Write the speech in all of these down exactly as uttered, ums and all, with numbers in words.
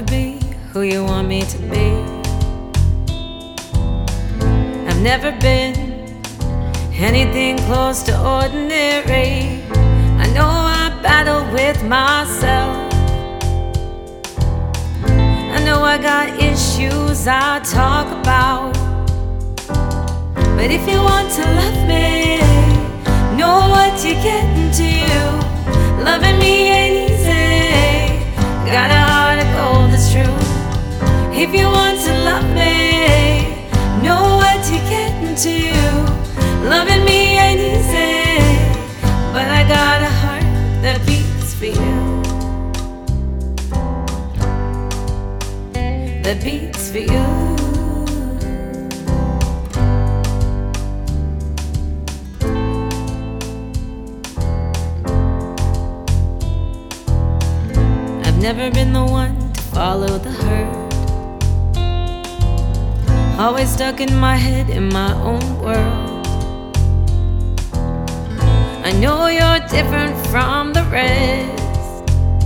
never be who you want me to be. I've never been anything close to ordinary. I know I battle with myself. I know I got issues I talk about. But if you want to love me, know what you're getting to. Loving me ain't easy. Got a heart of gold, it's true. If you want to love me, know what you're getting to. Loving me ain't easy, but I got a heart that beats for you. That beats for you. Never been the one to follow the herd. Always stuck in my head, in my own world. I know you're different from the rest,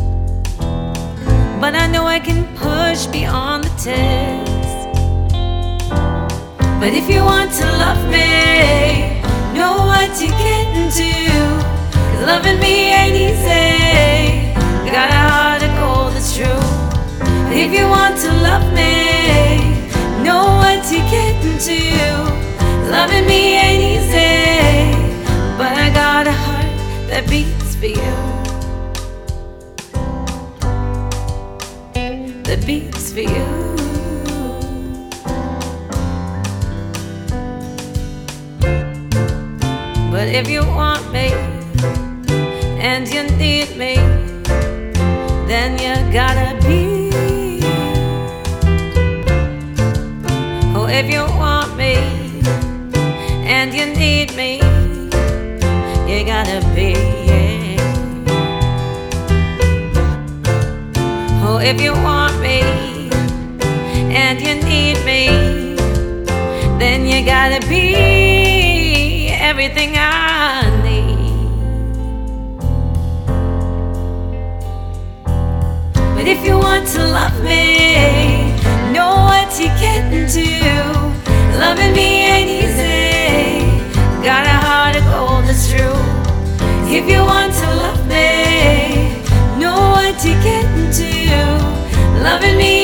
but I know I can push beyond the test. But if you want to love me, know what you're getting to. 'Cause loving me ain't easy. Got a heart of gold, it's true. If you want to love me, know what you're getting to. Loving me ain't easy, but I got a heart that beats for you. That beats for you. But if you want me and you need me, then you gotta be. Oh, if you want me and you need me, you gotta be. Oh, if you want me and you need me, then you gotta be everything I need. But if you want to love me, know what you're getting to. Loving me ain't easy. Got a heart of gold, it's true. If you want to love me, know what you're getting to. Loving me